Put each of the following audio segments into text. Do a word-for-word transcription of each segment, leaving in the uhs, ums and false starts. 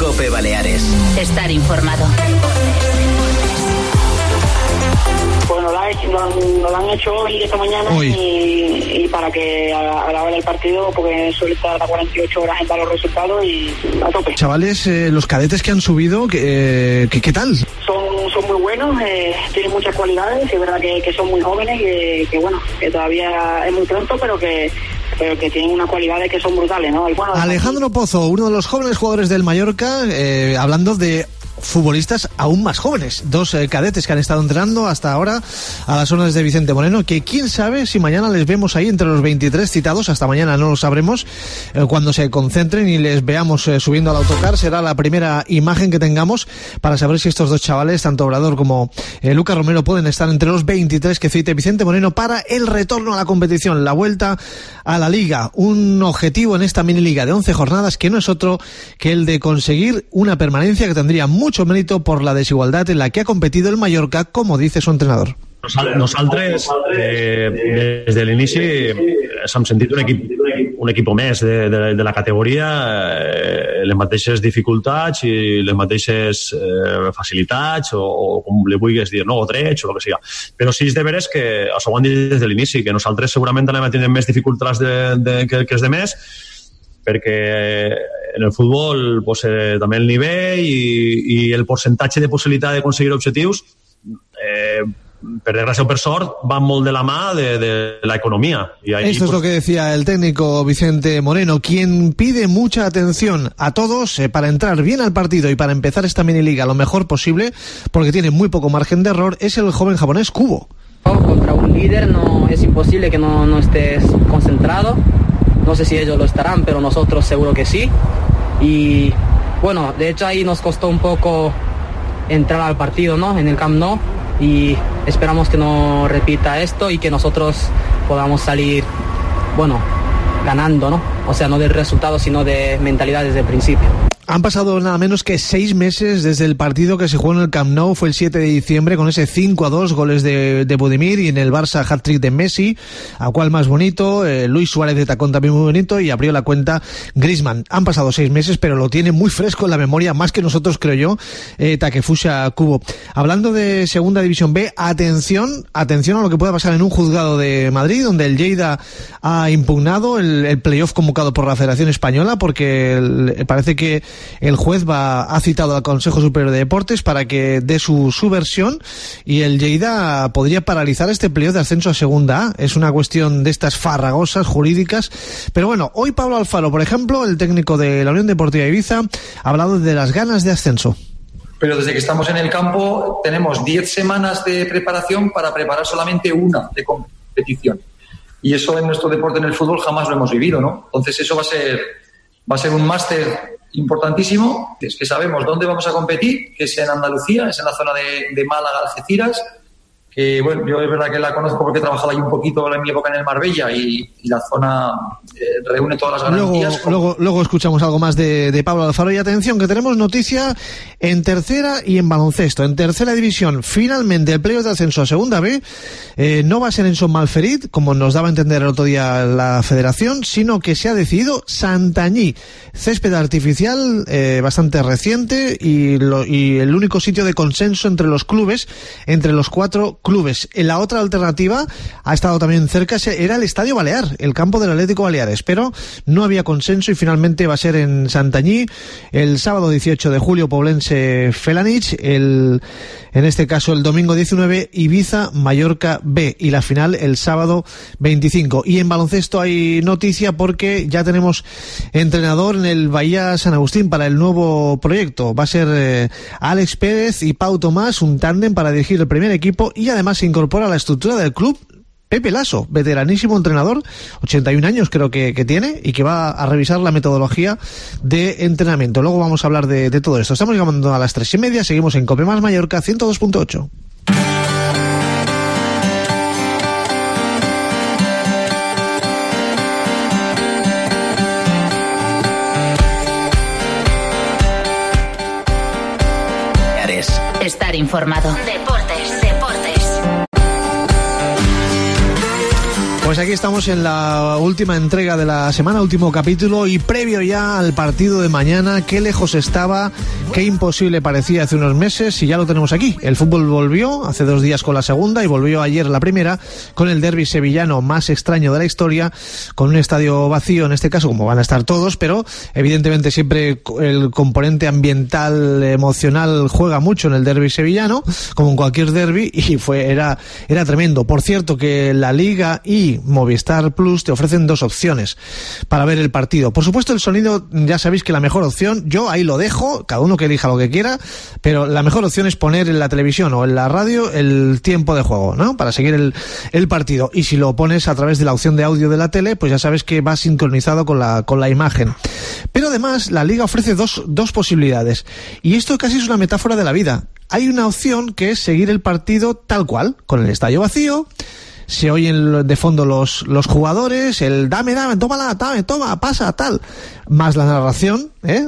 COPE Baleares. Estar informado. Pues nos lo, han, nos lo han hecho hoy, esta mañana, y, y para que a, a la hora del partido, porque suele estar a cuarenta y ocho horas en dar los resultados y a tope. Chavales, eh, los cadetes que han subido, ¿qué, qué, qué tal? Son, son muy buenos, eh, tienen muchas cualidades, es verdad que, que son muy jóvenes, que, que bueno, que todavía es muy pronto, pero que pero que tienen unas cualidades que son brutales, ¿no? Y bueno, Alejandro Pozo, uno de los jóvenes jugadores del Mallorca, eh, hablando de futbolistas aún más jóvenes, dos eh, cadetes que han estado entrenando hasta ahora a las órdenes de Vicente Moreno, que quién sabe si mañana les vemos ahí entre los veintitrés citados, hasta mañana no lo sabremos, eh, cuando se concentren y les veamos eh, subiendo al autocar, será la primera imagen que tengamos para saber si estos dos chavales, tanto Obrador como eh, Lucas Romero, pueden estar entre los veintitrés que cite Vicente Moreno para el retorno a la competición, la vuelta a la Liga, un objetivo en esta mini liga de once jornadas que no es otro que el de conseguir una permanencia que tendría mucho mérito por la desigualdad en la que ha competido el Mallorca, como dice su entrenador. Nosaltres, eh, des de l'inici, s'hem sentit un equip, un equip més de, de, de la categoria, eh, les mateixes dificultats i les mateixes eh, facilitats, o, o com li vulguis dir, no? O drets, o el que siga. Però sí és de veres que, això ho han dit des de l'inici, que nosaltres segurament anem a tenir més dificultats de, de, que, que els demés, perquè en el futbol pues, eh, també el nivell i, i el percentatge de possibilitat d'aconseguir objectius eh, per desgràcia o per sort van molt de la mà de, de la economía. Y ahí, Esto es pues... lo que decía el técnico Vicente Moreno, quien pide mucha atención a todos eh, para entrar bien al partido y para empezar esta mini liga lo mejor posible, porque tiene muy poco margen de error, es el joven japonés Kubo. Contra un líder no es imposible que no, no estés concentrado. No sé si ellos lo estarán, pero nosotros seguro que sí. Y bueno, de hecho ahí nos costó un poco entrar al partido, ¿no? En el Camp Nou. Y esperamos que no repita esto y que nosotros podamos salir, bueno, ganando, ¿no? O sea, no del resultado, sino de mentalidad desde el principio. Han pasado nada menos que seis meses desde el partido que se jugó en el Camp Nou, fue el siete de diciembre, con ese cinco a dos, goles de, de Budimir, y en el Barça hat-trick de Messi, a cual más bonito, eh, Luis Suárez de tacón también muy bonito, y abrió la cuenta Griezmann. Han pasado seis meses, pero lo tiene muy fresco en la memoria, más que nosotros, creo yo, eh, Takefusha Kubo. Hablando de Segunda División B, atención, atención a lo que pueda pasar en un juzgado de Madrid, donde el Lleida ha impugnado el, el playoff convocado por la Federación Española, porque el, parece que el juez va ha citado al Consejo Superior de Deportes para que dé su, su versión, y el Lleida podría paralizar este playoff de ascenso a Segunda A. Es una cuestión de estas farragosas jurídicas, pero bueno, hoy Pablo Alfaro, por ejemplo, el técnico de la Unión Deportiva Ibiza, ha hablado de las ganas de ascenso. Pero desde que estamos en el campo tenemos diez semanas de preparación para preparar solamente una de competición, y eso en nuestro deporte, en el fútbol, jamás lo hemos vivido, ¿no? Entonces eso va a ser va a ser un máster importantísimo. Es que sabemos dónde vamos a competir, que es en Andalucía, es en la zona de, de Málaga, Algeciras, que bueno, yo es verdad que la conozco porque he trabajado ahí un poquito en mi época en el Marbella, y, y la zona eh, reúne todas las garantías. Luego, luego, luego escuchamos algo más de, de Pablo Alfaro, y atención que tenemos noticia en tercera y en baloncesto. En tercera división, finalmente el playoff de ascenso a Segunda B eh, no va a ser en Son Malferit, como nos daba a entender el otro día la Federación, sino que se ha decidido Santañí, césped artificial eh, bastante reciente, y, lo, y el único sitio de consenso entre los clubes, entre los cuatro clubes. La otra alternativa ha estado también cerca, era el Estadio Balear, el campo del Atlético Baleares, pero no había consenso y finalmente va a ser en Santañí el sábado dieciocho de julio, Poblense Felanich, el, en este caso el domingo diecinueve, Ibiza Mallorca B, y la final el sábado veinticinco. Y en baloncesto hay noticia porque ya tenemos entrenador en el Bahía San Agustín para el nuevo proyecto. Va a ser eh, Alex Pérez y Pau Tomás, un tándem para dirigir el primer equipo, y además se incorpora a la estructura del club Pepe Lasso, veteranísimo entrenador, ochenta y un años creo que, que tiene, y que va a revisar la metodología de entrenamiento. Luego vamos a hablar de, de todo esto. Estamos llegando a las tres y media, seguimos en Cope Más Mallorca ciento dos punto ocho. Estar informado. Deportes, deportes. Pues aquí estamos en la última entrega de la semana, último capítulo y previo ya al partido de mañana. Qué lejos estaba, qué imposible parecía hace unos meses y ya lo tenemos aquí. El fútbol volvió hace dos días con la segunda y volvió ayer la primera con el derbi sevillano más extraño de la historia, con un estadio vacío en este caso, como van a estar todos, pero evidentemente siempre el componente ambiental, emocional juega mucho en el derbi sevillano, como en cualquier derbi, y fue era era tremendo. Por cierto que la Liga y Movistar Plus te ofrecen dos opciones para ver el partido. Por supuesto, el sonido, ya sabéis que la mejor opción, yo ahí lo dejo, cada uno que elija lo que quiera, pero la mejor opción es poner en la televisión o en la radio el tiempo de juego, ¿no? Para seguir el, el partido. Y si lo pones a través de la opción de audio de la tele, pues ya sabes que va sincronizado con la, con la imagen. Pero además, la Liga ofrece dos, dos posibilidades. Y esto casi es una metáfora de la vida. Hay una opción que es seguir el partido tal cual, con el estadio vacío. Se oyen de fondo los, los jugadores, el dame, dame, tómala, dame, toma, pasa, tal, más la narración, ¿eh?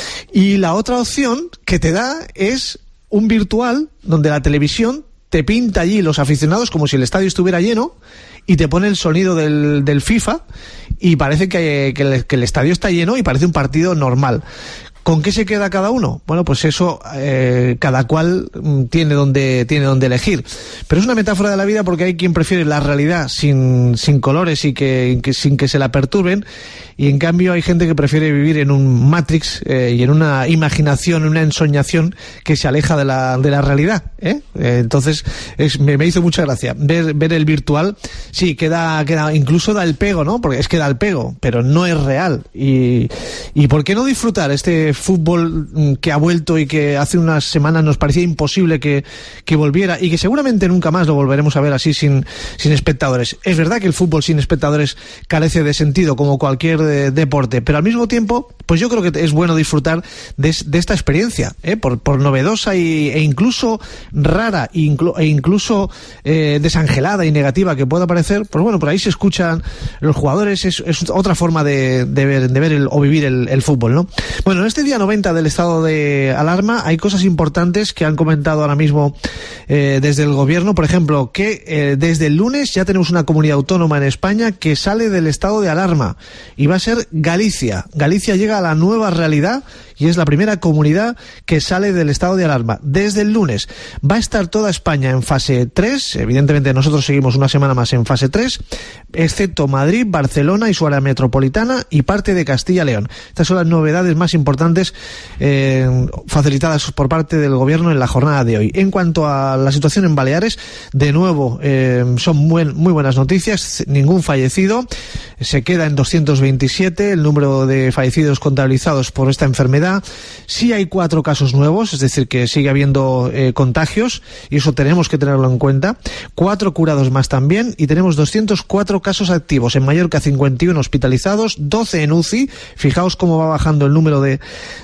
Y la otra opción que te da es un virtual donde la televisión te pinta allí los aficionados como si el estadio estuviera lleno y te pone el sonido del, del FIFA y parece que, que, el, que el estadio está lleno y parece un partido normal. ¿Con qué se queda cada uno? Bueno, pues eso, eh, cada cual tiene donde, tiene donde elegir. Pero es una metáfora de la vida porque hay quien prefiere la realidad sin, sin colores y que, que sin que se la perturben, y en cambio hay gente que prefiere vivir en un Matrix eh, y en una imaginación, en una ensoñación que se aleja de la, de la realidad, ¿eh? Eh, entonces es, me, me hizo mucha gracia ver, ver el virtual. Sí, queda, queda, incluso da el pego, ¿no? Porque es que da el pego, pero no es real. Y, y ¿por qué no disfrutar este fútbol que ha vuelto y que hace unas semanas nos parecía imposible que, que volviera y que seguramente nunca más lo volveremos a ver así sin, sin espectadores? Es verdad que el fútbol sin espectadores carece de sentido como cualquier de deporte, pero al mismo tiempo pues yo creo que es bueno disfrutar de, de esta experiencia, ¿eh? por, por novedosa y, e incluso rara inclu, e incluso eh, desangelada y negativa que pueda parecer. Pues bueno, por ahí se escuchan los jugadores, es, es otra forma de, de ver, de ver el, o vivir el, el fútbol, ¿no? Bueno, en este día noventa del estado de alarma hay cosas importantes que han comentado ahora mismo eh, desde el gobierno. Por ejemplo, que eh, desde el lunes ya tenemos una comunidad autónoma en España que sale del estado de alarma y va a ser Galicia. Galicia llega a la nueva realidad y es la primera comunidad que sale del estado de alarma. Desde el lunes va a estar toda España en fase tres, evidentemente nosotros seguimos una semana más en fase tres, excepto Madrid, Barcelona y su área metropolitana y parte de Castilla y León. Estas son las novedades más importantes eh, facilitadas por parte del gobierno en la jornada de hoy. En cuanto a la situación en Baleares, de nuevo eh, son muy, muy buenas noticias, ningún fallecido, se queda en doscientos veintisiete el número de fallecidos contabilizados por esta enfermedad. Sí hay cuatro casos nuevos, es decir, que sigue habiendo eh, contagios y eso tenemos que tenerlo en cuenta. Cuatro curados más también y tenemos doscientos cuatro casos activos. En Mallorca cincuenta y uno hospitalizados, doce en U C I. Fijaos cómo va bajando el número de,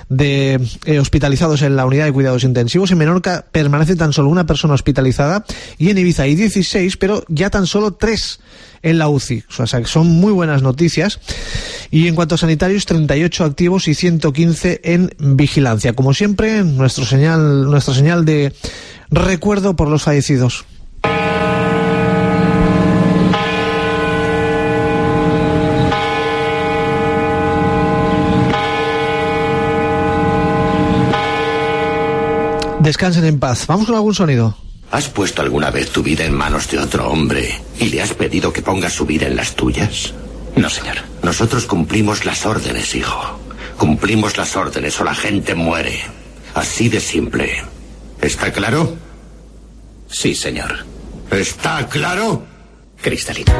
de eh, hospitalizados en la unidad de cuidados intensivos. En Menorca permanece tan solo una persona hospitalizada y en Ibiza hay dieciséis, pero ya tan solo tres en la U C I. O sea, que son muy buenas noticias. Y en cuanto a sanitarios, treinta y ocho activos y ciento quince en vigilancia. Como siempre, nuestro señal, nuestra señal de recuerdo por los fallecidos. Descansen en paz. Vamos con algún sonido. ¿Has puesto alguna vez tu vida en manos de otro hombre y le has pedido que ponga su vida en las tuyas? No, señor. Nosotros cumplimos las órdenes, hijo. Cumplimos las órdenes o la gente muere. Así de simple. ¿Está claro? Sí, señor. ¿Está claro? Cristalino.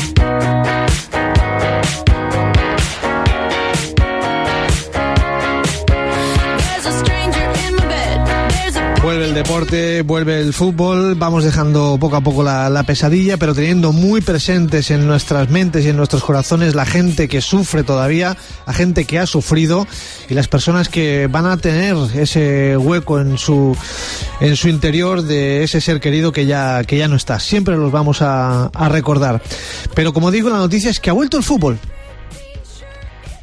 Vuelve el deporte, vuelve el fútbol, vamos dejando poco a poco la, la pesadilla, pero teniendo muy presentes en nuestras mentes y en nuestros corazones la gente que sufre todavía, la gente que ha sufrido y las personas que van a tener ese hueco en su en su interior de ese ser querido que ya, que ya no está. Siempre los vamos a, a recordar. Pero como digo, la noticia es que ha vuelto el fútbol.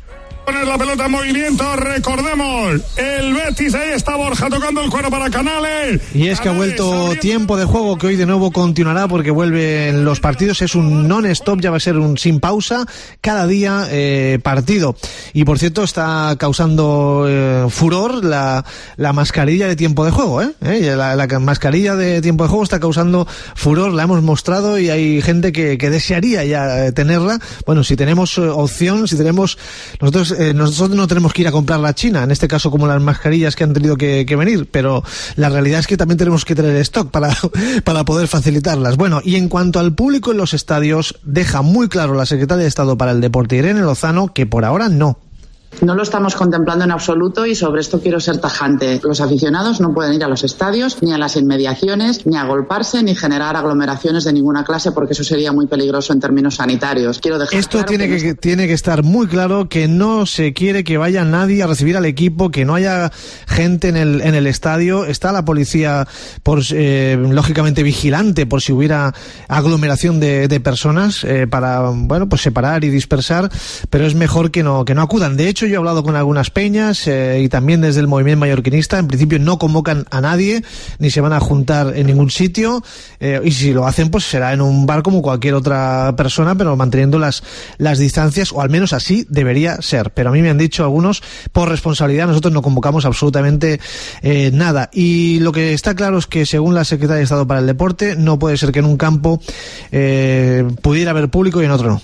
Poner la pelota en movimiento, recordemos, el Betis, ahí está Borja tocando el cuero para Canales. Y es que ha vuelto tiempo de juego, que hoy de nuevo continuará porque vuelven los partidos, es un non-stop, ya va a ser un sin pausa, cada día eh, partido. Y por cierto, está causando eh, furor la, la mascarilla de tiempo de juego, ¿eh? ¿Eh? La, la mascarilla de tiempo de juego está causando furor, la hemos mostrado y hay gente que, que desearía ya tenerla. Bueno, si tenemos eh, opción, si tenemos... Nosotros Eh, nosotros no tenemos que ir a comprar la China, en este caso como las mascarillas que han tenido que, que venir, pero la realidad es que también tenemos que tener stock para, para poder facilitarlas. Bueno, y en cuanto al público en los estadios, deja muy claro la secretaria de Estado para el Deporte, Irene Lozano, que por ahora no. No lo estamos contemplando en absoluto y sobre esto quiero ser tajante. Los aficionados no pueden ir a los estadios, ni a las inmediaciones, ni a agolparse, ni generar aglomeraciones de ninguna clase, porque eso sería muy peligroso en términos sanitarios. Quiero dejar esto claro tiene que, que, tiene que estar muy claro, que no se quiere que vaya nadie a recibir al equipo, que no haya gente en el, en el estadio. Está la policía, por eh, lógicamente vigilante, por si hubiera aglomeración de, de personas, eh, para, bueno, pues separar y dispersar, pero es mejor que no, que no acudan. De hecho, yo he hablado con algunas peñas eh, y también desde el movimiento mallorquinista. En principio no convocan a nadie, ni se van a juntar en ningún sitio, eh, y si lo hacen pues será en un bar como cualquier otra persona, pero manteniendo las, las distancias, o al menos así debería ser. Pero a mí me han dicho algunos, por responsabilidad nosotros no convocamos absolutamente eh, nada. Y lo que está claro es que, según la secretaria de Estado para el Deporte, no puede ser que en un campo eh, pudiera haber público y en otro no.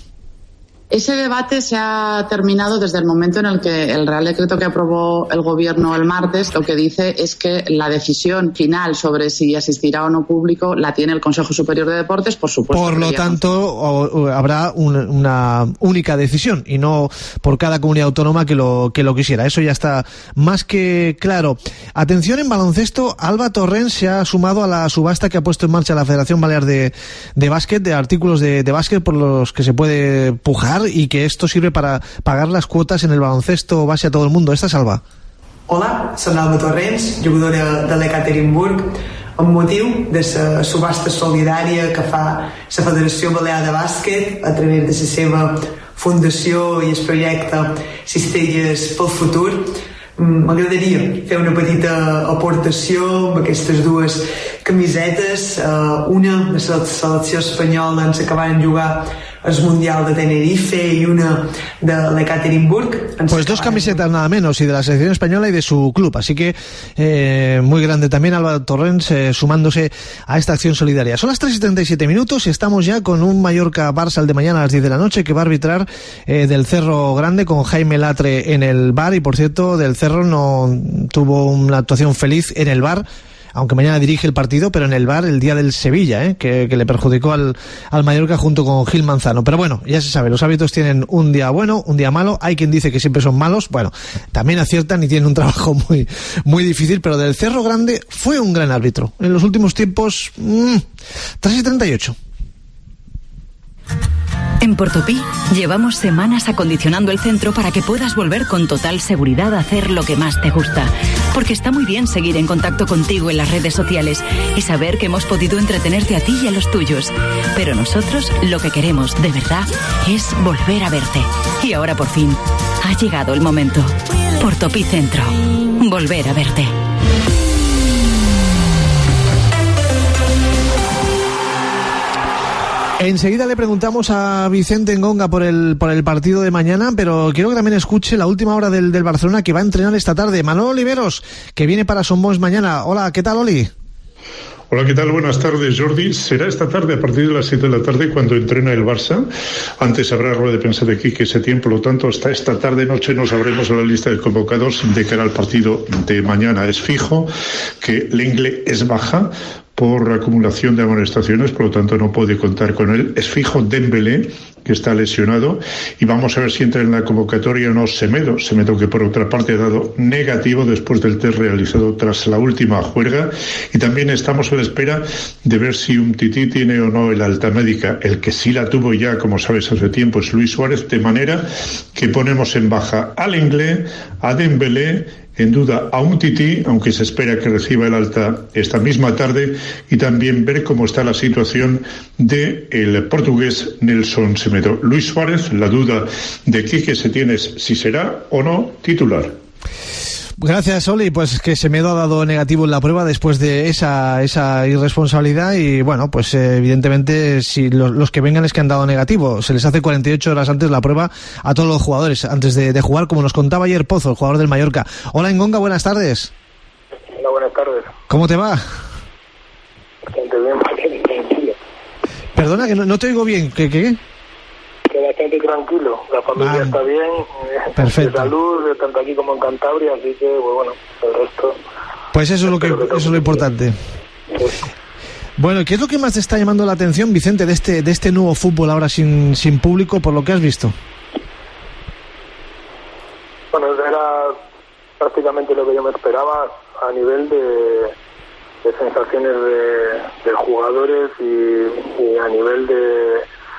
Ese debate se ha terminado desde el momento en el que el Real Decreto que aprobó el Gobierno el martes lo que dice es que la decisión final sobre si asistirá o no público la tiene el Consejo Superior de Deportes, por supuesto. Por lo tanto, o, o, habrá un, una única decisión y no por cada comunidad autónoma que lo, que lo quisiera. Eso ya está más que claro. Atención en baloncesto, Alba Torrens se ha sumado a la subasta que ha puesto en marcha la Federación Balear de, de Básquet, de artículos de, de básquet por los que se puede pujar, y que esto sirve para pagar las cuotas en el baloncesto base a todo el mundo. Esta és Alba. Hola, soc Alba Torrens, jugadora de l'Ekaterinburg, amb motiu de la subhasta solidària que fa la Federació Balear de Bàsquet a través de la seva fundació i el projecte Cistelles pel Futur. M'agradaria fer una petita aportació amb aquestes dues camisetes, una de la selecció espanyola en la que van jugar el Mundial de Tenerife y una de l'Ekaterinburg. Pues dos camisetas nada menos, y de la selección española y de su club, así que eh, muy grande también Alba Torrens eh, sumándose a esta acción solidaria. Son las tres y treinta y siete minutos y estamos ya con un Mallorca-Barça el de mañana a las diez de la noche, que va a arbitrar eh, del Cerro Grande con Jaime Latre en el V A R, y por cierto del Cerro no tuvo una actuación feliz en el V A R, aunque mañana dirige el partido, pero en el V A R el día del Sevilla, ¿eh? que, que le perjudicó al, al Mallorca junto con Gil Manzano. Pero bueno, ya se sabe, los árbitros tienen un día bueno, un día malo. Hay quien dice que siempre son malos. Bueno, también aciertan y tienen un trabajo muy, muy difícil, pero del Cerro Grande fue un gran árbitro. En los últimos tiempos, mmm, tres y treinta y ocho. En Portopí llevamos semanas acondicionando el centro para que puedas volver con total seguridad a hacer lo que más te gusta. Porque está muy bien seguir en contacto contigo en las redes sociales y saber que hemos podido entretenerte a ti y a los tuyos. Pero nosotros lo que queremos, de verdad, es volver a verte. Y ahora por fin ha llegado el momento. Portopí Centro. Volver a verte. Enseguida le preguntamos a Vicente Ngonga por el por el partido de mañana, pero quiero que también escuche la última hora del, del Barcelona, que va a entrenar esta tarde. Manolo Oliveros, que viene para Somos mañana. Hola, ¿qué tal, Oli? Hola, ¿qué tal? Buenas tardes, Jordi. Será esta tarde a partir de las siete de la tarde cuando entrena el Barça. Antes habrá rueda de prensa de Quique Setién, por lo tanto hasta esta tarde noche nos sabremos la lista de convocados de cara al partido de mañana. Es fijo que Lenglet es baja por acumulación de amonestaciones, por lo tanto no puede contar con él. Es fijo Dembélé, que está lesionado, y vamos a ver si entra en la convocatoria o no Semedo. Semedo, que por otra parte ha dado negativo después del test realizado tras la última juerga, y también estamos a la espera de ver si Umtiti tiene o no el alta médica. El que sí la tuvo ya, como sabes, hace tiempo es Luis Suárez, de manera que ponemos en baja a Lenglet, a Dembélé en duda a Umtiti, aunque se espera que reciba el alta esta misma tarde, y también ver cómo está la situación de el portugués Nelson Semedo. Luis Suárez, la duda de Quique Setién es si será o no titular. Gracias, Oli. Pues que Semedo ha dado negativo en la prueba después de esa esa irresponsabilidad y bueno, pues eh, evidentemente si los, los que vengan es que han dado negativo. Se les hace cuarenta y ocho horas antes la prueba a todos los jugadores antes de, de jugar, como nos contaba ayer Pozo, el jugador del Mallorca. Hola, Engonga, buenas tardes. Hola, buenas tardes. ¿Cómo te va? Bastante bien, bastante tranquilo. Perdona, que no, no te oigo bien. ¿Qué, qué? Que bastante tranquilo. La familia ah, está bien. Perfecto. De salud, tanto aquí como en Cantabria, así que, pues, bueno, el resto... Pues eso es lo que, que eso es lo importante. Pues, bueno, ¿qué es lo que más te está llamando la atención, Vicente, de este de este nuevo fútbol ahora sin sin público, por lo que has visto? Bueno, era prácticamente lo que yo me esperaba a nivel de, de sensaciones de, de jugadores y, y a nivel de,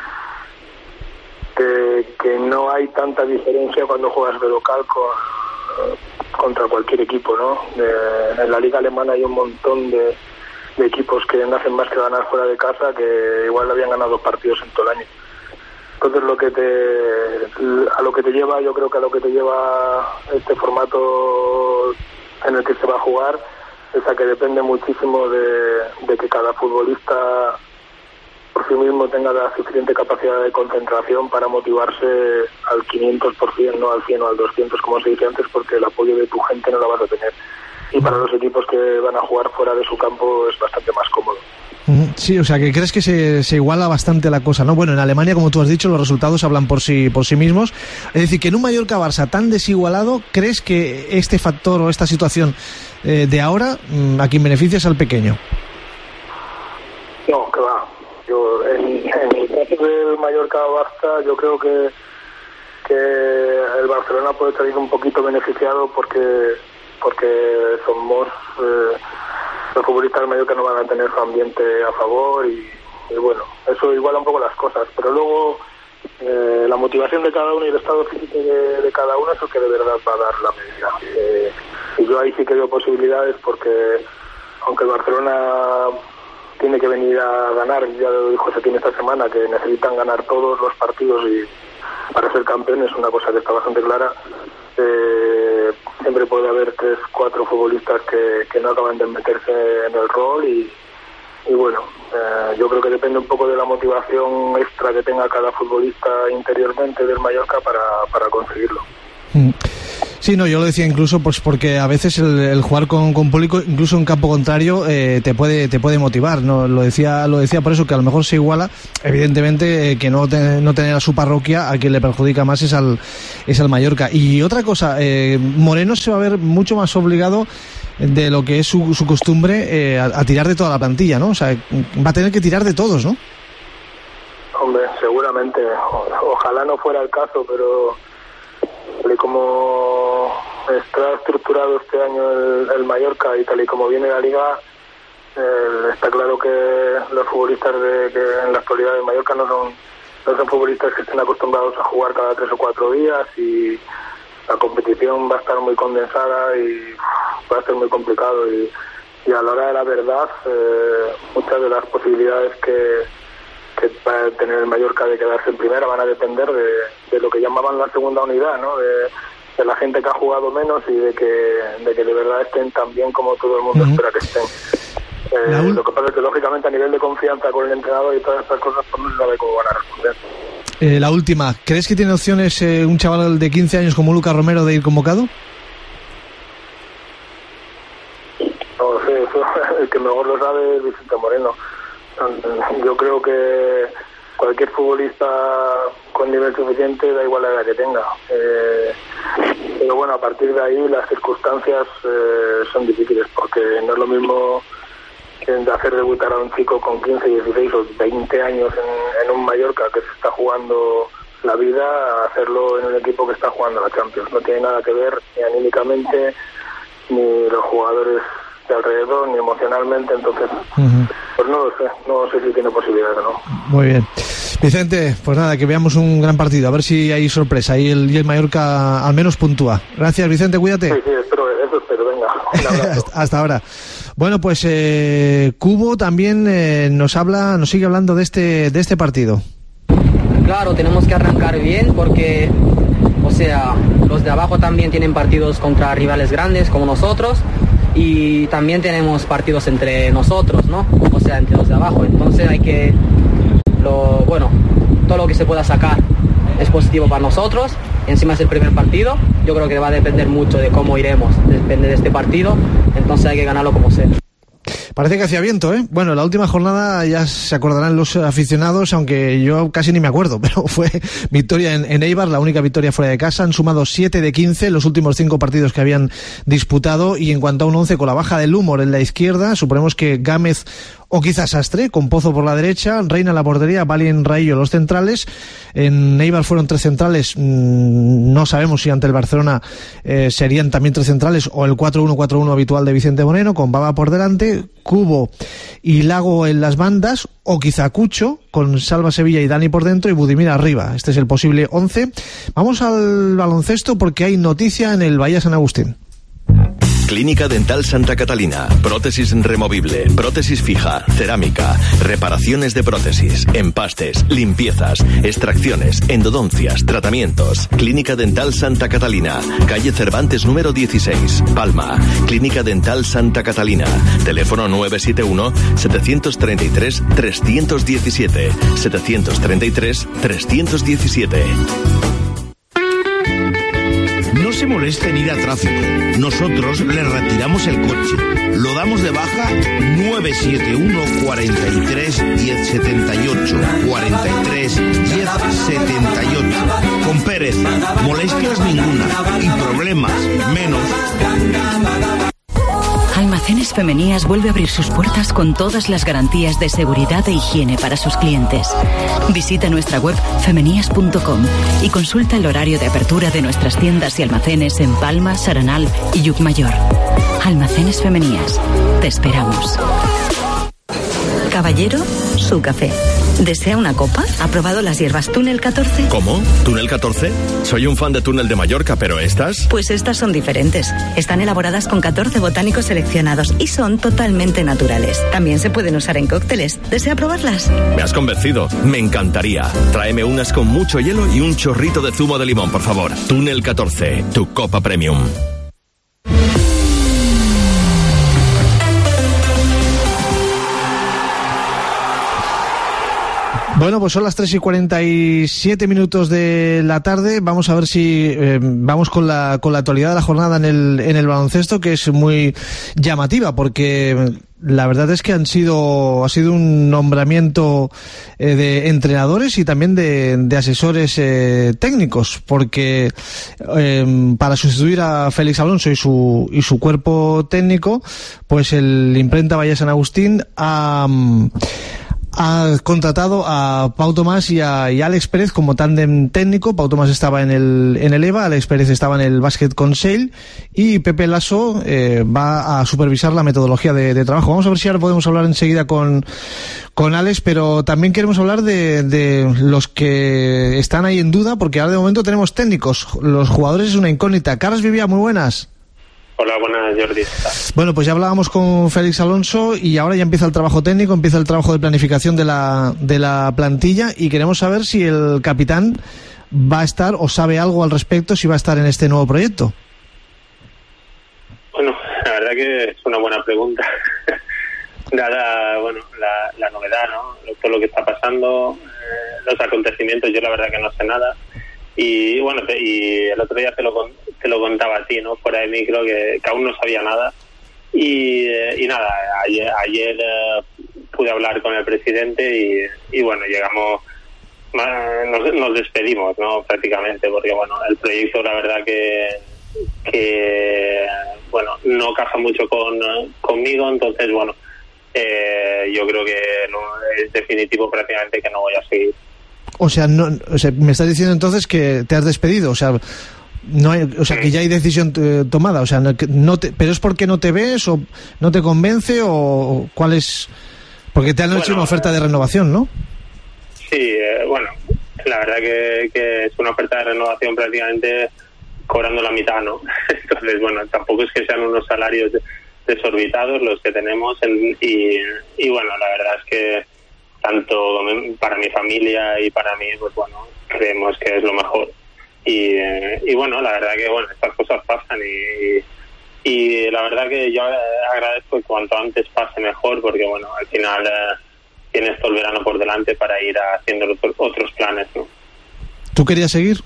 de que no hay tanta diferencia cuando juegas de local con, contra cualquier equipo, ¿no? De, en la liga alemana hay un montón de, de equipos que no hacen más que ganar fuera de casa, que igual habían ganado dos partidos en todo el año. Entonces lo que te a lo que te lleva, yo creo que a lo que te lleva este formato en el que se va a jugar es a que depende muchísimo de, de que cada futbolista por sí mismo tenga la suficiente capacidad de concentración para motivarse al quinientos por ciento, no al cien o al doscientos como se dice antes, porque el apoyo de tu gente no lo vas a tener. Y para los equipos que van a jugar fuera de su campo es bastante más cómodo. Sí, o sea, que crees que se, se iguala bastante la cosa, ¿no? Bueno, en Alemania, como tú has dicho, los resultados hablan por sí por sí mismos. Es decir, que en un Mallorca-Barça tan desigualado, ¿crees que este factor o esta situación eh, de ahora a quien beneficia es al pequeño? No, que va. Yo, en, en el caso del Mallorca-Barça, yo creo que, que el Barcelona puede salir un poquito beneficiado porque porque somos... Eh, los futbolistas del Mallorca no van a tener su ambiente a favor y, y bueno, eso iguala un poco las cosas, pero luego eh, la motivación de cada uno y el estado físico de, de cada uno es lo que de verdad va a dar la medida. Eh, y yo ahí sí que veo posibilidades porque aunque el Barcelona tiene que venir a ganar, ya lo dijo Setién esta semana, que necesitan ganar todos los partidos y para ser campeones, una cosa que está bastante clara. Eh, siempre puede haber tres, cuatro futbolistas que, que no acaban de meterse en el rol y, y bueno, eh, yo creo que depende un poco de la motivación extra que tenga cada futbolista interiormente del Mallorca para, para conseguirlo. Sí, no, yo lo decía incluso pues porque a veces el, el jugar con, con público, incluso en campo contrario, eh, te puede te puede motivar, no lo decía lo decía por eso que a lo mejor se iguala, evidentemente eh, que no te, no tener a su parroquia a quien le perjudica más es al es al Mallorca. Y otra cosa, eh, Moreno se va a ver mucho más obligado de lo que es su, su costumbre eh, a, a tirar de toda la plantilla, ¿no? O sea, va a tener que tirar de todos, ¿no? Hombre, seguramente, o, ojalá no fuera el caso, pero tal y como está estructurado este año el, el Mallorca y tal y como viene la Liga, eh, está claro que los futbolistas de, que en la actualidad del Mallorca no son, no son futbolistas que estén acostumbrados a jugar cada tres o cuatro días y la competición va a estar muy condensada y va a ser muy complicado y, y a la hora de la verdad eh, muchas de las posibilidades que que va a tener el Mallorca de quedarse en primera van a depender de, de lo que llamaban la segunda unidad, ¿no? De, de la gente que ha jugado menos y de que de que de verdad estén tan bien como todo el mundo uh-huh. espera que estén. Eh, lo que pasa es que lógicamente a nivel de confianza con el entrenador y todas estas cosas pues no se sabe cómo van a responder. Eh, la última, ¿crees que tiene opciones eh, un chaval de quince años como Lucas Romero de ir convocado? No sé, eso, el que mejor lo sabe es Vicente Moreno. Yo creo que cualquier futbolista con nivel suficiente, da igual la edad que tenga. Eh, pero bueno, a partir de ahí las circunstancias eh, son difíciles, porque no es lo mismo que hacer debutar a un chico con quince, dieciséis o veinte años en, en un Mallorca que se está jugando la vida, a hacerlo en un equipo que está jugando la Champions. No tiene nada que ver ni anímicamente, ni los jugadores de alrededor, ni emocionalmente, entonces uh-huh. pues no lo sé, no sé si tiene posibilidades o no. Muy bien. Vicente, pues nada, que veamos un gran partido, a ver si hay sorpresa y el, y el Mallorca al menos puntúa. Gracias, Vicente, cuídate. Sí, sí, espero, eso Un abrazo. Hasta ahora. Bueno, pues eh, Cubo también eh, nos habla, nos sigue hablando de este, de este partido. Claro, tenemos que arrancar bien porque, o sea, los de abajo también tienen partidos contra rivales grandes como nosotros y también tenemos partidos entre nosotros, ¿no? O sea, entre los de abajo. Entonces hay que, lo, bueno, todo lo que se pueda sacar es positivo para nosotros. Encima es el primer partido. Yo creo que va a depender mucho de cómo iremos. Depende de este partido. Entonces hay que ganarlo como sea. Parece que hacía viento, ¿eh? Bueno, la última jornada ya se acordarán los aficionados, aunque yo casi ni me acuerdo, pero fue victoria en, en Eibar, la única victoria fuera de casa. Han sumado siete de quince los últimos cinco partidos que habían disputado, y en cuanto a un once con la baja del Humor en la izquierda, suponemos que Gámez o quizás Astre, con Pozo por la derecha, Reina la portería, Valien, Raillo los centrales. En Eibar fueron tres centrales, no sabemos si ante el Barcelona eh, serían también tres centrales o el cuatro uno cuatro uno habitual de Vicente Moreno, con Baba por delante, Cubo y Lago en las bandas, o quizá Cucho, con Salva Sevilla y Dani por dentro, y Budimir arriba. Este es el posible once. Vamos al baloncesto porque hay noticia en el Bahía San Agustín. Clínica Dental Santa Catalina. Prótesis removible, prótesis fija, cerámica, reparaciones de prótesis, empastes, limpiezas, extracciones, endodoncias, tratamientos. Clínica Dental Santa Catalina, calle Cervantes número dieciséis, Palma. Clínica Dental Santa Catalina. Teléfono nueve siete uno, siete tres tres, tres uno siete, siete tres tres, tres uno siete. No se moleste en ir a tráfico. Nosotros le retiramos el coche. Lo damos de baja nueve siete uno, cuarenta y tres, diez setenta y ocho. cuarenta y tres, diez setenta y ocho. Con Pérez, molestias ninguna y problemas menos. Almacenes Femenías vuelve a abrir sus puertas con todas las garantías de seguridad e higiene para sus clientes. Visita nuestra web femenías punto com y consulta el horario de apertura de nuestras tiendas y almacenes en Palma, Saranal y Llucmayor. Almacenes Femenías. Te esperamos. Caballero, su café. ¿Desea una copa? ¿Ha probado las hierbas Túnel catorce? ¿Cómo? ¿Túnel catorce? Soy un fan de Túnel de Mallorca, pero ¿estas? Pues estas son diferentes. Están elaboradas con catorce botánicos seleccionados y son totalmente naturales. También se pueden usar en cócteles. ¿Desea probarlas? Me has convencido. Me encantaría. Tráeme unas con mucho hielo y un chorrito de zumo de limón, por favor. Túnel catorce, tu copa premium. Bueno, pues son las tres y cuarenta y siete minutos de la tarde. Vamos a ver si eh, vamos con la con la actualidad de la jornada en el en el baloncesto, que es muy llamativa, porque la verdad es que han sido ha sido un nombramiento eh, de entrenadores y también de, de asesores eh, técnicos, porque eh, para sustituir a Félix Alonso y su y su cuerpo técnico, pues el imprenta Bahía San Agustín ha ha contratado a Pau Tomás y a y Alex Pérez como tándem técnico. Pau Tomás estaba en el en el E V A, Alex Pérez estaba en el Basket Conseil, y Pepe Lasso eh, va a supervisar la metodología de, de trabajo. Vamos a ver si ahora podemos hablar enseguida con con Alex, pero también queremos hablar de, de los que están ahí en duda, porque ahora de momento tenemos técnicos. Los jugadores es una incógnita. Carlos Vivía, muy buenas. Hola, buenas, Jordi. Bueno, pues ya hablábamos con Félix Alonso y ahora ya empieza el trabajo técnico, empieza el trabajo de planificación de la de la plantilla, y queremos saber si el capitán va a estar o sabe algo al respecto, si va a estar en este nuevo proyecto. Bueno, la verdad que es una buena pregunta. Dada, bueno, la, la novedad, ¿no? Todo lo que está pasando, eh, los acontecimientos, yo la verdad que no sé nada. Y bueno, te, y el otro día te lo, te lo contaba a ti, ¿no? Fuera de micro, que, que aún no sabía nada. Y, eh, y nada, ayer, ayer eh, pude hablar con el presidente y, y bueno, llegamos, nos, nos despedimos, ¿no? Prácticamente, porque bueno, el proyecto la verdad que, que bueno, no caja mucho con conmigo, entonces bueno, eh, yo creo que no, es definitivo prácticamente que no voy a seguir. O sea, no, o sea, me estás diciendo entonces que te has despedido, o sea, no hay, o sea, que ya hay decisión eh, tomada, o sea, no, no te, pero es porque no te ves o no te convence o, o cuál es, porque te han bueno, hecho una oferta de renovación, ¿no? Sí, eh, bueno, la verdad que, que es una oferta de renovación prácticamente cobrando la mitad, ¿no? Entonces, bueno, tampoco es que sean unos salarios desorbitados los que tenemos en, y, y bueno, la verdad es que tanto para mi familia y para mí, pues bueno, creemos que es lo mejor. Y, y bueno, la verdad que bueno, estas cosas pasan y, y la verdad que yo agradezco que cuanto antes pase mejor, porque bueno, al final eh, tienes todo el verano por delante para ir haciendo otros, otros planes, ¿no? ¿Tú querías seguir?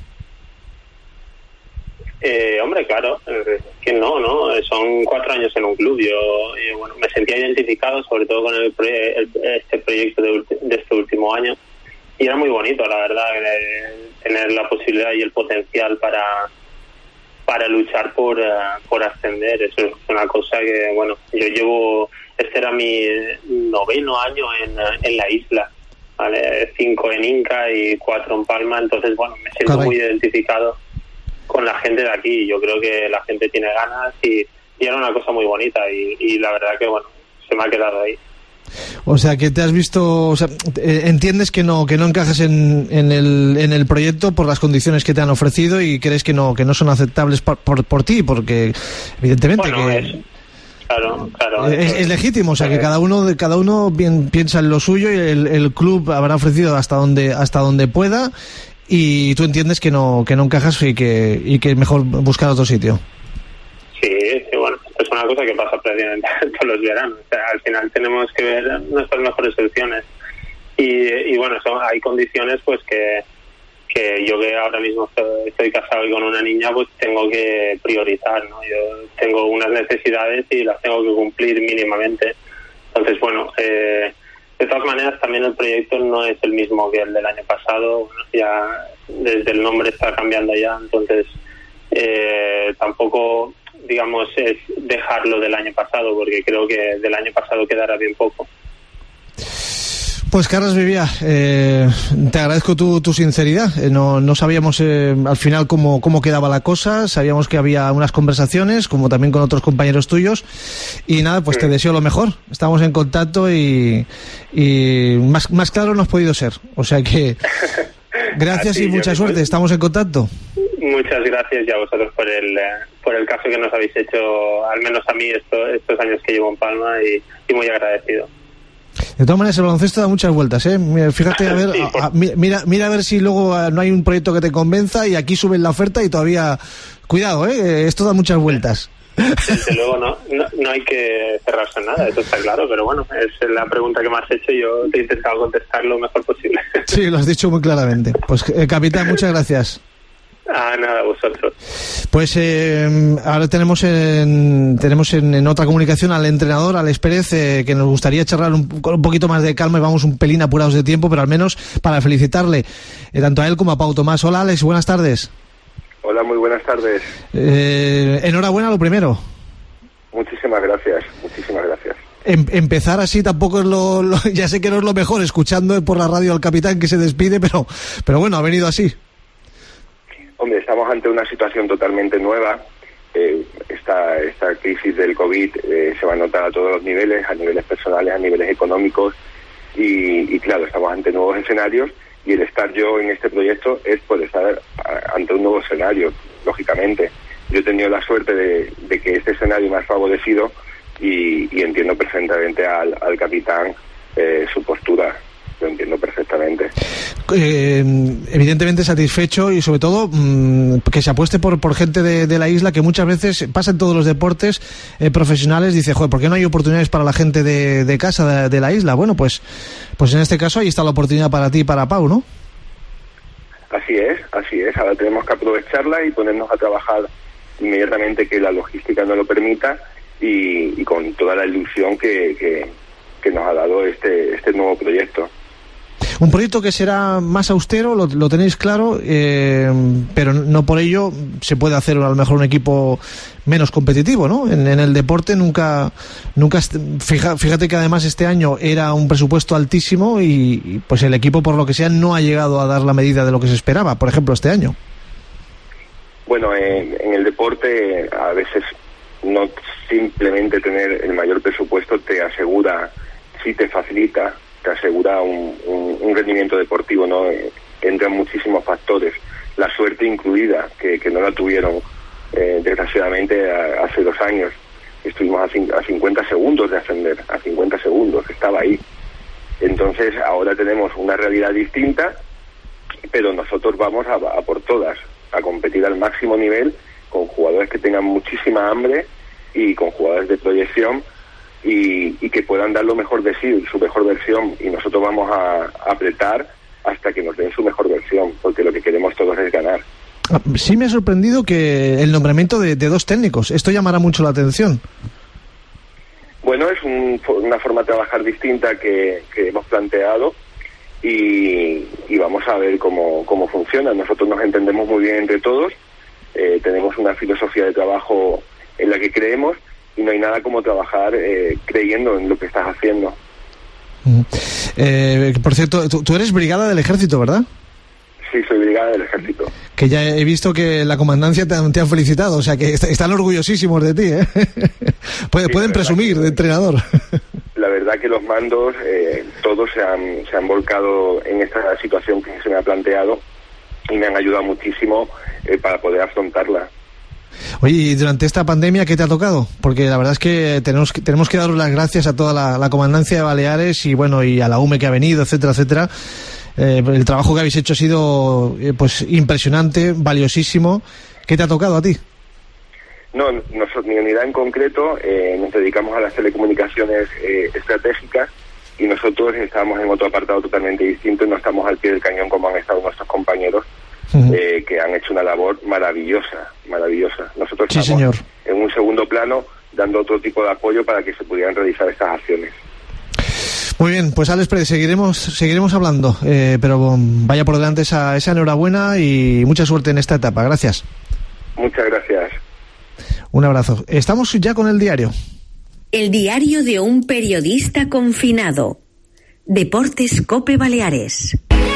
Eh, hombre, claro, eh, que no, ¿no? Son cuatro años en un club. Yo, yo bueno, me sentía identificado, sobre todo con el, el este proyecto de, de este último año, y era muy bonito, la verdad, eh, tener la posibilidad y el potencial para para luchar por uh, por ascender. Eso es una cosa que, bueno, yo llevo, este era mi noveno año en, en la isla, ¿vale? Cinco en Inca y cuatro en Palma, entonces, bueno, me siento Caray. muy identificado con la gente de aquí. Yo creo que la gente tiene ganas y, y era una cosa muy bonita y, y la verdad que bueno, se me ha quedado ahí. O sea, que te has visto, o sea, entiendes que no que no encajas en, en el en el proyecto por las condiciones que te han ofrecido y crees que no que no son aceptables por por, por ti, porque evidentemente bueno, que es, claro, claro, es, es legítimo, o sea, que cada uno cada uno bien piensa en lo suyo y el, el club habrá ofrecido hasta donde hasta donde pueda. Y tú entiendes que no que no encajas y que y que es mejor buscar otro sitio. Sí, sí, bueno, esto es una cosa que pasa prácticamente todos los veranos. O sea, al final tenemos que ver nuestras mejores opciones. Y, y bueno, son, hay condiciones pues que, que yo que ahora mismo estoy, estoy casado y con una niña, pues tengo que priorizar, ¿no? Yo tengo unas necesidades y las tengo que cumplir mínimamente. Entonces, bueno, eh, de todas maneras, también el proyecto no es el mismo que el del año pasado. Ya desde el nombre está cambiando ya, entonces eh, tampoco, digamos, es dejarlo del año pasado, porque creo que del año pasado quedará bien poco. Pues Carles Vivià, eh, te agradezco tu, tu sinceridad. Eh, no, no sabíamos eh, al final cómo, cómo quedaba la cosa. Sabíamos que había unas conversaciones, como también con otros compañeros tuyos. Y nada, pues sí. Te deseo lo mejor. Estamos en contacto y, y más, más claro no has podido ser. O sea que gracias Así, y mucha suerte. Pues, estamos en contacto. Muchas gracias y a vosotros por el por el caso que nos habéis hecho, al menos a mí, esto, estos años que llevo en Palma, y, y muy agradecido. De todas maneras, el baloncesto da muchas vueltas, ¿eh? Fíjate, a ver, sí, a, a, mira, mira a ver si luego no hay un proyecto que te convenza y aquí suben la oferta y todavía... Cuidado, ¿eh? Esto da muchas vueltas. Desde luego no, no, no hay que cerrarse en nada, eso está claro, pero bueno, es la pregunta que me has hecho y yo te he intentado contestar lo mejor posible. Sí, lo has dicho muy claramente. Pues, eh, capitán, muchas gracias. Ah, nada, vosotros. Pues eh, ahora tenemos en tenemos en, en otra comunicación al entrenador, Alex Pérez, eh, que nos gustaría charlar un, con un poquito más de calma y vamos un pelín apurados de tiempo, pero al menos para felicitarle eh, tanto a él como a Pau Tomás. Hola, Alex, buenas tardes. Hola, muy buenas tardes. Eh, enhorabuena lo primero. Muchísimas gracias, muchísimas gracias. Em, empezar así tampoco es lo, lo... Ya sé que no es lo mejor, escuchando por la radio al capitán que se despide, pero, pero bueno, ha venido así. Hombre, estamos ante una situación totalmente nueva. Eh, esta, esta crisis del COVID eh, se va a notar a todos los niveles, a niveles personales, a niveles económicos, y, y claro, estamos ante nuevos escenarios, y el estar yo en este proyecto es por estar ante un nuevo escenario, lógicamente. Yo he tenido la suerte de, de que este escenario me ha favorecido y, y entiendo perfectamente al, al capitán eh, su postura. Lo entiendo perfectamente. Eh, evidentemente satisfecho y sobre todo mmm, que se apueste por, por gente de, de la isla, que muchas veces pasa en todos los deportes eh, profesionales. Dice, joder, ¿por qué no hay oportunidades para la gente de, de casa, de, de la isla? Bueno, pues pues en este caso ahí está la oportunidad para ti y para Pau, ¿no? Así es, así es. Ahora tenemos que aprovecharla y ponernos a trabajar inmediatamente que la logística nos lo permita y, y con toda la ilusión que, que, que nos ha dado este, este nuevo proyecto. Un proyecto que será más austero, lo, lo tenéis claro, eh, pero no por ello se puede hacer a lo mejor un equipo menos competitivo, ¿no? En, en el deporte nunca, nunca fija, fíjate que además este año era un presupuesto altísimo y, y pues el equipo por lo que sea no ha llegado a dar la medida de lo que se esperaba, por ejemplo este año. Bueno, eh, en el deporte a veces no simplemente tener el mayor presupuesto te asegura, sí te facilita, te asegura un, un, un rendimiento deportivo, ¿no? Eh, entran muchísimos factores. la suerte incluida, que, que no la tuvieron eh, desgraciadamente a, hace dos años. Estuvimos a, cin- a cincuenta segundos de ascender, a cincuenta segundos, estaba ahí. Entonces ahora tenemos una realidad distinta, pero nosotros vamos a, a por todas, a competir al máximo nivel, con jugadores que tengan muchísima hambre y con jugadores de proyección y, y que puedan dar lo mejor de sí, su mejor versión, y nosotros vamos a, a apretar hasta que nos den su mejor versión, porque lo que queremos todos es ganar. Sí me ha sorprendido que el nombramiento de, de dos técnicos, esto llamará mucho la atención. Bueno, es un, una forma de trabajar distinta que, que hemos planteado y, y vamos a ver cómo, cómo funciona. Nosotros nos entendemos muy bien entre todos, eh, tenemos una filosofía de trabajo en la que creemos y no hay nada como trabajar eh, creyendo en lo que estás haciendo. Mm. Eh, por cierto, tú, tú eres brigada del ejército, ¿verdad? Sí, soy brigada del ejército. Que ya he visto que la comandancia te, te han felicitado, o sea que est- están orgullosísimos de ti, ¿eh? Pueden, Sí, pueden presumir que, de entrenador. La verdad que los mandos, eh, todos se han, se han volcado en esta situación que se me ha planteado y me han ayudado muchísimo eh, para poder afrontarla. Oye, y durante esta pandemia, ¿qué te ha tocado? Porque la verdad es que tenemos que, tenemos que daros las gracias a toda la, la comandancia de Baleares y bueno, y a la U M E que ha venido, etcétera, etcétera. Eh, el trabajo que habéis hecho ha sido eh, pues impresionante, valiosísimo. ¿Qué te ha tocado a ti? No, nosotros, mi unidad en concreto, eh, nos dedicamos a las telecomunicaciones eh, estratégicas y nosotros estamos en otro apartado totalmente distinto y no estamos al pie del cañón como han estado nuestros compañeros, uh-huh. eh, que han hecho una labor maravillosa, maravillosa. Nosotros sí, estamos señor. en un segundo plano dando otro tipo de apoyo para que se pudieran realizar estas acciones. Muy bien, pues Alex Pérez, seguiremos, seguiremos hablando, eh, pero vaya por delante esa, esa enhorabuena y mucha suerte en esta etapa. Gracias. Muchas gracias. Un abrazo. Estamos ya con el diario. El diario de un periodista confinado. Deportes Cope Baleares.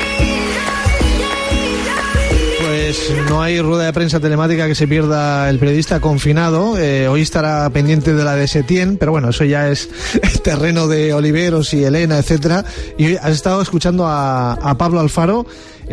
Pues no hay rueda de prensa telemática que se pierda el periodista confinado. Eh, hoy estará pendiente de la de Setién, pero bueno, eso ya es el terreno de Oliveros y Elena, etcétera. Y hoy has estado escuchando a, a Pablo Alfaro.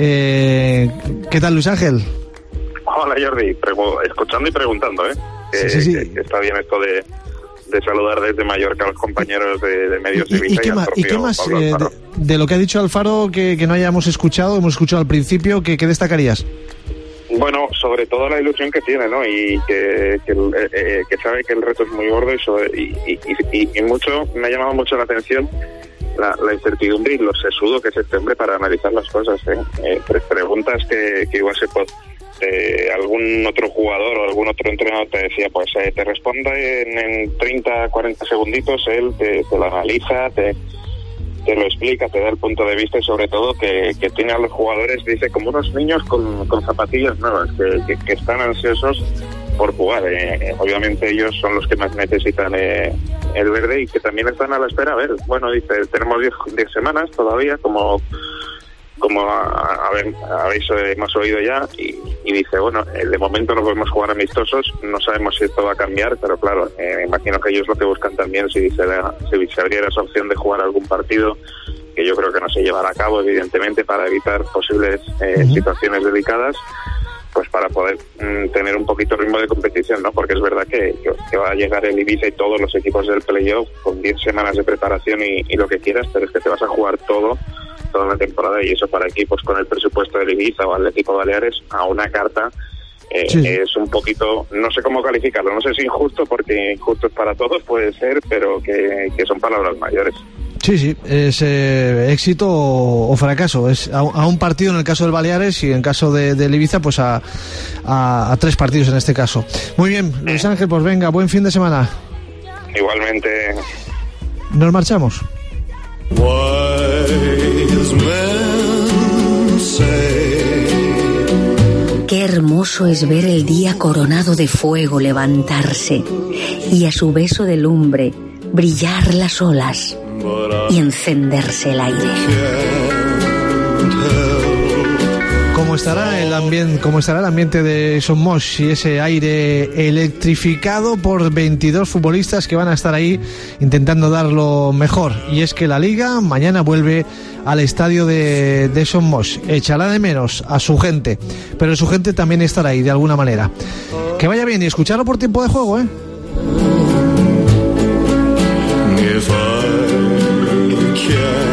Eh, ¿Qué tal, Luis Ángel? Hola, Jordi. Pregu- escuchando y preguntando, ¿eh? Que, sí, sí, sí. que, que está bien esto de, de saludar desde Mallorca a los compañeros de, de medios ¿Y, y, y qué más, ¿y qué más eh, de, de lo que ha dicho Alfaro que, que no hayamos escuchado, hemos escuchado al principio, que, que destacarías? Bueno, sobre todo la ilusión que tiene, ¿no? Y que, que, eh, que sabe que el reto es muy gordo y, sobre, y, y, y, y mucho me ha llamado mucho la atención la, la incertidumbre y lo sesudo que es este hombre para analizar las cosas, ¿eh? Eh, preguntas que, que igual se puede... Eh, algún otro jugador o algún otro entrenador te decía, pues eh, te responde en, en treinta, cuarenta segunditos, él te, te lo analiza, te, te lo explica, te da el punto de vista y sobre todo que, que tiene a los jugadores, dice, como unos niños con, con zapatillas nuevas, que, que, que están ansiosos por jugar. Eh, obviamente ellos son los que más necesitan eh, el verde y que también están a la espera. A ver, bueno, dice, tenemos diez semanas todavía, como... como a, a ver, habéis hemos oído ya y, y dice, bueno, eh, de momento no podemos jugar amistosos, no sabemos si esto va a cambiar, pero claro, eh, imagino que ellos lo que buscan también, si se, da, si se abriera esa opción de jugar algún partido, que yo creo que no se llevará a cabo, evidentemente, para evitar posibles eh, uh-huh. situaciones delicadas, pues para poder mm, tener un poquito ritmo de competición, ¿no? Porque es verdad que, que, que va a llegar el Ibiza y todos los equipos del playoff con diez semanas de preparación y, y lo que quieras, pero es que te vas a jugar todo toda la temporada y eso para equipos con el presupuesto del Ibiza o Atlético Baleares a una carta eh, sí. es un poquito, no sé cómo calificarlo, no sé si injusto, porque injusto es para todos, puede ser, pero que, que son palabras mayores. Sí, sí, es eh, éxito o, o fracaso, es a, a un partido en el caso del Baleares y en el caso de, de Ibiza pues a, a, a tres partidos en este caso. Muy bien, Luis Ángel, pues venga, buen fin de semana. Igualmente. Nos marchamos. Qué hermoso es ver el día coronado de fuego levantarse y a su beso de lumbre brillar las olas y encenderse el aire. Como estará el ambiente, cómo estará el ambiente de Son Moix y ese aire electrificado por veintidós futbolistas que van a estar ahí intentando dar lo mejor. Y es que la Liga mañana vuelve al estadio de, de Son Moix. Echará de menos a su gente, pero su gente también estará ahí de alguna manera. Que vaya bien y escucharlo por tiempo de juego, ¿eh? If I can